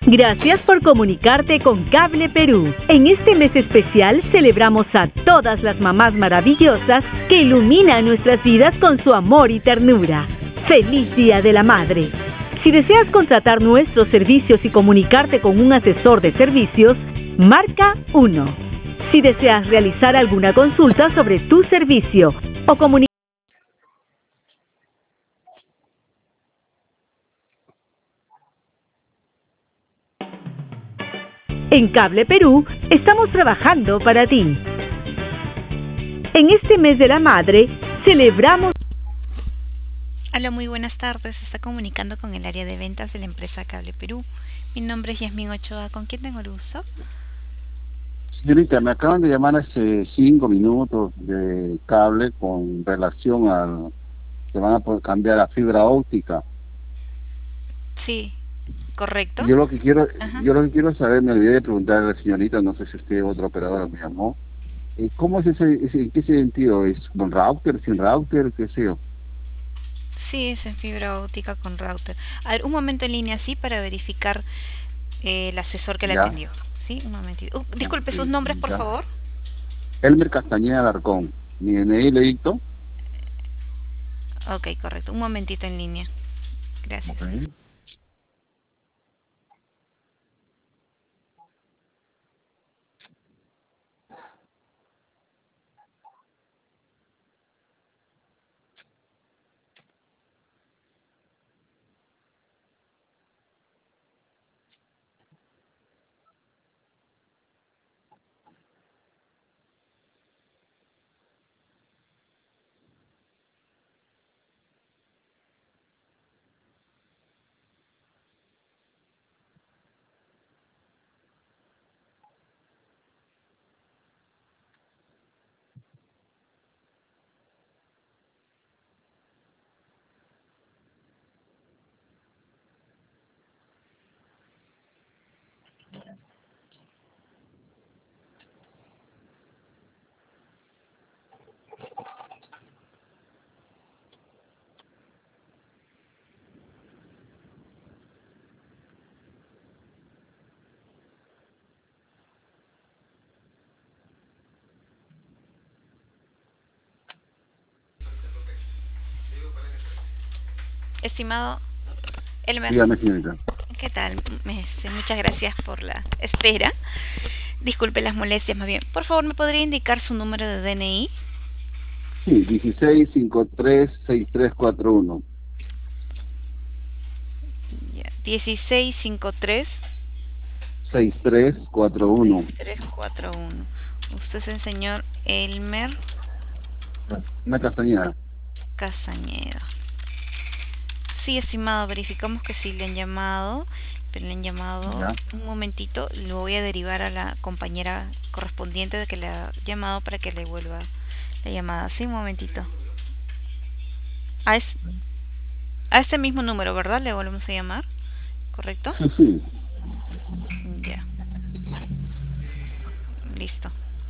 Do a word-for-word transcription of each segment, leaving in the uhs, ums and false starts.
Gracias por comunicarte con Cable Perú. En este mes especial celebramos a todas las mamás maravillosas que iluminan nuestras vidas con su amor y ternura. ¡Feliz Día de la Madre! Si deseas contratar nuestros servicios y comunicarte con un asesor de servicios, marca uno. Si deseas realizar alguna consulta sobre tu servicio o comunicar en Cable Perú, estamos trabajando para ti. En este mes de la madre, celebramos... Hola, muy buenas tardes. Se está comunicando con el área de ventas de la empresa Cable Perú. Mi nombre es Yasmín Ochoa. ¿Con quién tengo el gusto? Señorita, me acaban de llamar hace cinco minutos de cable con relación al que van a poder cambiar a fibra óptica. Sí, correcto. Yo lo que quiero, Ajá. yo lo que quiero saber, me olvidé de preguntarle a la señorita, no sé si usted otra operadora me llamó. eh, ¿Cómo es ese, ese, en qué sentido? ¿Es con router, sin router, qué sé yo? Sí, es en fibra óptica con router. A ver, un momento en línea, sí, para verificar eh, el asesor que le Ya, atendió. Sí, un momentito. Uh, ya, disculpe, sus sí, nombres, por ya. favor. Elmer Castañeda Alarcón. Mi D N I le dicto. Ok, correcto. Un momentito en línea. Gracias. Ok. Estimado Elmer, Dígame, señorita. ¿qué tal? Me- este, Muchas gracias por la espera. Disculpe las molestias, más bien. Por favor, ¿me podría indicar su número de D N I? Sí, dieciséis cincuenta y tres sesenta y tres cuarenta y uno. Ya, dieciséis cincuenta y tres sesenta y tres cuarenta y uno. sesenta y tres cuarenta y uno. Usted es el señor Elmer Una Castañeda. Castañeda. Sí, estimado, verificamos que sí le han llamado, pero le han llamado Ya. un momentito. Lo voy a derivar a la compañera correspondiente de que le ha llamado para que le vuelva la llamada. Sí, un momentito. A, es, a este mismo número, ¿verdad? Le volvemos a llamar, ¿correcto? Sí, sí. Ya, listo.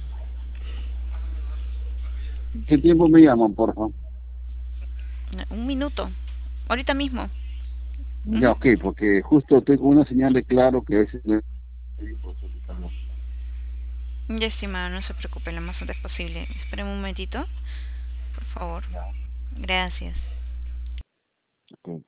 ¿Qué tiempo me llaman, por favor? Un minuto. Ahorita mismo. Ya, Ujú. ok, porque justo tengo una señal de claro que a veces no es por solicitarlo. Ya, estimado, no se preocupe, lo más antes posible. Espéreme un momentito, por favor. Ya, Gracias. ok.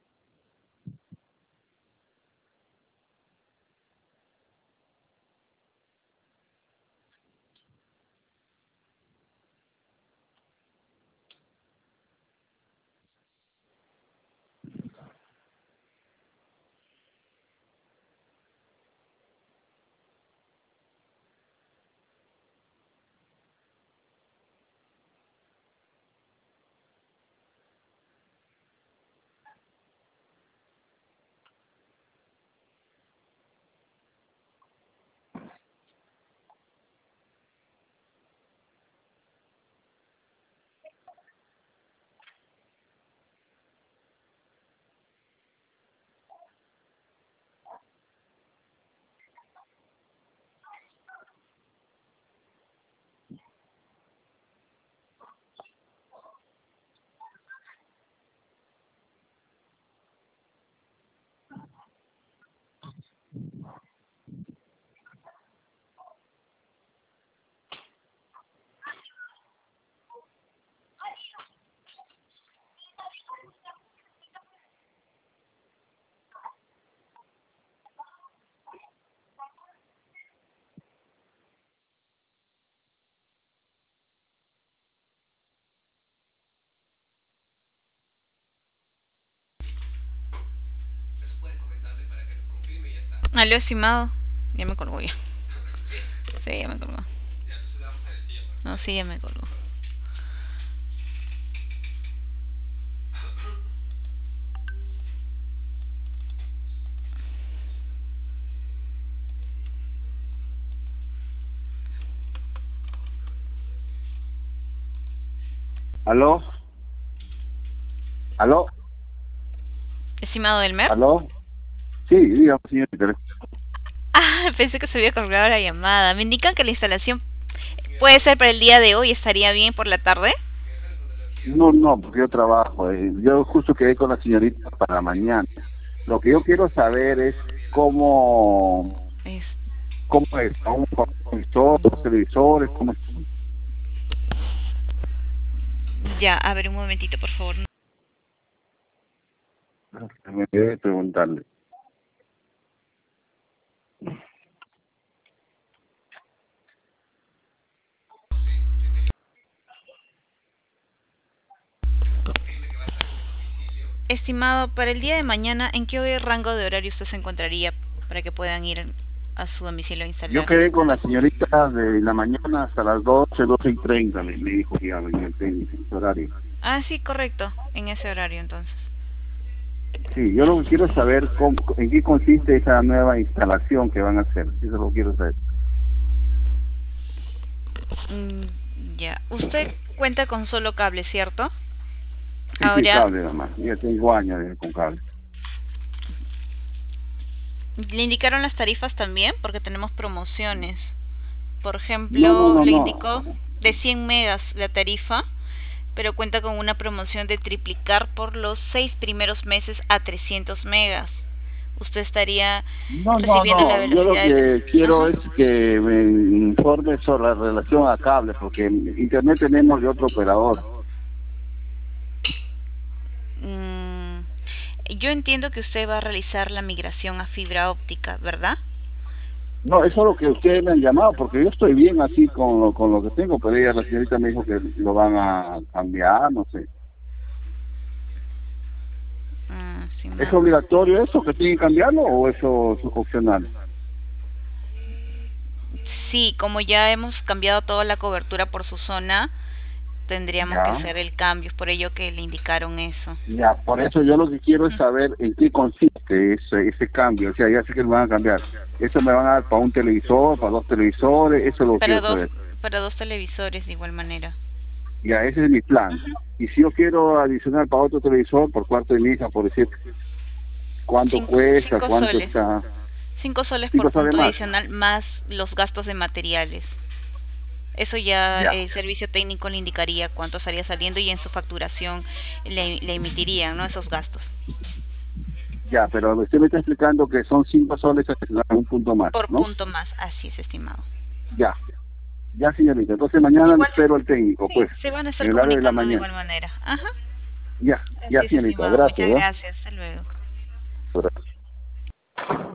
Aló, estimado. Ya me colgó ya. Sí, ya me colgó. No, sí, ya me colgó. ¿Aló? ¿Aló? Estimado Elmer. ¿Aló? Sí, dígame, señorita. Ah, pensé que se había colgado la llamada. Me indican que la instalación puede ser para el día de hoy. ¿Estaría bien por la tarde? No, no, porque yo trabajo. eh, Yo justo quedé con la señorita para mañana. Lo que yo quiero saber es cómo, Es... cómo es, un televisor, dos televisores, cómo es. Ya, a ver un momentito, por favor. Me debe preguntarle. Estimado, para el día de mañana, ¿en qué rango de horario usted se encontraría para que puedan ir a su domicilio a Yo instalar? quedé con la señorita de la mañana hasta las doce, doce y treinta, me, me dijo que iba a venir en ese horario. Ah, sí, correcto, en ese horario entonces. Sí, yo lo que quiero es saber cómo, en qué consiste esa nueva instalación que van a hacer. Eso lo quiero saber. Mm, ya, usted cuenta con solo cable, ¿cierto? Sí, sí, Ahora, cable nada más. Ya tengo años de- con cable. ¿le indicaron las tarifas también? Porque tenemos promociones. Por No, no, ejemplo, no, le no. indicó de cien megas la tarifa, pero cuenta con una promoción de triplicar por los seis primeros meses a trescientos megas. Usted estaría No, no, recibiendo la no. Yo lo velocidad de... que quiero Ajá. es que me informe sobre la relación a cable, porque internet tenemos de otro operador. Mm, yo entiendo que usted va a realizar la migración a fibra óptica, ¿verdad? No, eso es lo que ustedes me han llamado, porque yo estoy bien así con lo, con lo que tengo, pero ella, la señorita me dijo que lo van a cambiar, no sé. Ah, sí, ¿Es no. obligatorio eso, que tienen que cambiarlo, o eso es opcional? Sí, como ya hemos cambiado toda la cobertura por su zona, tendríamos que Ya. hacer el cambio, es por ello que le indicaron eso. Ya, por eso yo lo que quiero es saber en qué consiste ese, ese cambio. O sea, ya sé que lo van a cambiar. Eso me van a dar para un televisor, para dos televisores, eso es lo que Para quiero dos, saber. para dos televisores de igual manera. Ya, ese es mi plan. Y si yo quiero adicionar para otro televisor, por cuarto de mi hija, por decir, ¿cuánto Cinco, cuesta? cinco ¿Cuánto soles. está? Cinco soles por ¿Cinco soles punto más? adicional más los gastos de materiales. Eso ya Ya, el servicio técnico le indicaría cuánto estaría saliendo y en su facturación le, le emitirían, ¿no? Esos gastos. ya, pero usted me está explicando que son cinco soles adicionales, un punto más, Por ¿no? punto más, así es, estimado. Ya, ya, señorita. Entonces mañana Igual, espero el técnico, sí, pues, se van a estar en el área de la comunicando de mañana. igual manera. Ajá, Ya, ya, así es, señorita. estimado. Gracias, Muchas ¿no? gracias. Hasta luego. Gracias.